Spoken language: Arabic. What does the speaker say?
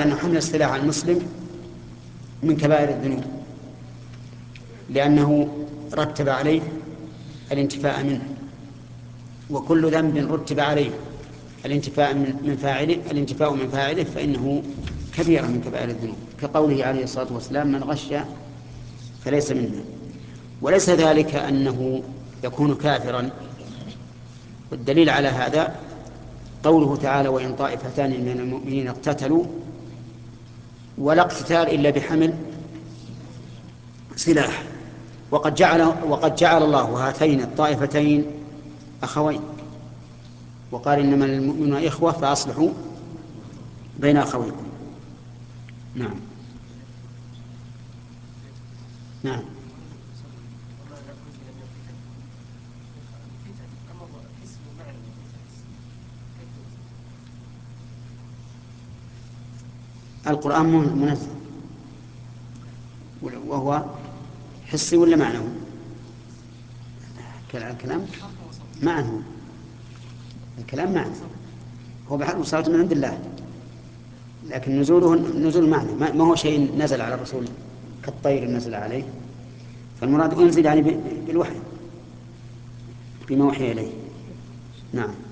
على أن حمل السلاح على المسلم من كبائر الذنوب، لأنه رتب عليه الانتفاء منه، وكل ذنب رتب عليه الانتفاء من فاعله فإنه كبيرة من كبائر الذنوب، كقوله عليه الصلاة والسلام: من غش فليس منا. وليس ذلك أنه يكون كافرا، والدليل على هذا قوله تعالى: وإن طائفتان من المؤمنين اقتتلوا، ولا اقتتال إلا بحمل سلاح. وقد جعل الله هاتين الطائفتين أخوين، وقال: إنما المؤمنون إخوة فأصلحوا بين أخويكم. نعم. نعم. القرآن منزل، وهو حسي ولا معنوي؟ الكلام معنوي، الكلام معنى، هو بحق مصارته من عند الله، لكن نزوله نزول معنى، ما هو شيء نزل على الرسول كالطير نزل عليه، فالمراد أنزل يعني بالوحي، بما وحي إليه. نعم.